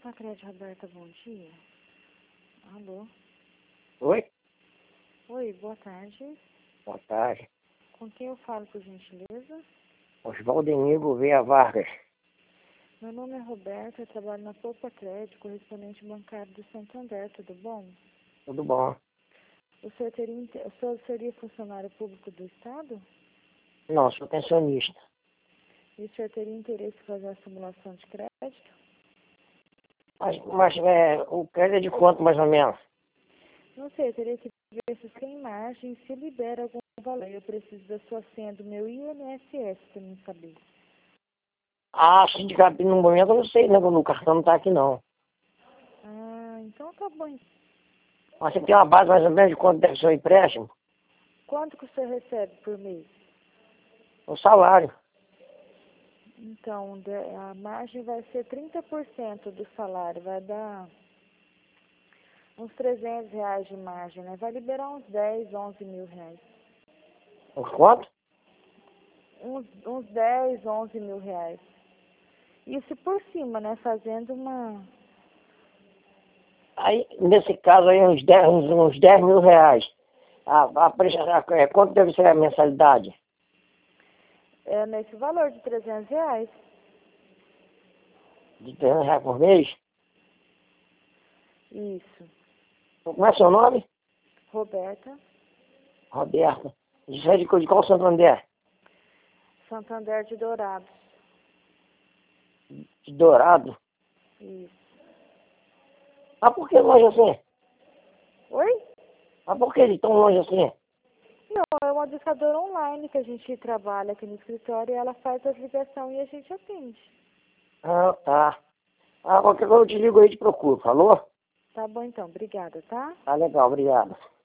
Opa, Crédito Roberta, bom dia. Alô? Oi? Oi, boa tarde. Boa tarde. Com quem eu falo, por gentileza? Oswaldemir Gouveia Vargas. Meu nome é Roberta, eu trabalho na Poupa Crédito, correspondente bancário do Santander, tudo bom? Tudo bom? O senhor seria funcionário público do Estado? Não, sou pensionista. E o senhor teria interesse em fazer a simulação de crédito? Mas o crédito é de quanto, mais ou menos? Não sei, eu teria que ver se tem margem, se libera algum valor. Eu preciso da sua senha do meu INSS para mim saber. Ah, sindicato, no momento eu não sei, né? O cartão não tá aqui, não. Ah, então tá bom. Mas você tem uma base mais ou menos de quanto deve ser o empréstimo? Quanto que o senhor recebe por mês? O salário. Então, a margem vai ser 30% do salário, vai dar uns R$ 300 de margem, né? Vai liberar uns 10, 11 mil reais. Uns quanto? Uns 10, 11 mil reais. Isso por cima, né? Fazendo uma... Aí, nesse caso aí, uns 10 mil reais. Quanto deve ser a mensalidade? É nesse valor de R$ 300. De 300 reais por mês? Isso. Como é seu nome? Roberta, Roberto. Isso é de qual Santander? Santander de Dourados. De Dourado. Isso. Mas por que longe assim? Oi? Mas por que de tão longe assim? Não, é uma discadora online que a gente trabalha aqui no escritório e ela faz as ligações e a gente atende. Ah, tá. Qualquer coisa eu te ligo aí e te procuro, falou? Tá bom então, obrigada, tá? Tá legal, obrigado.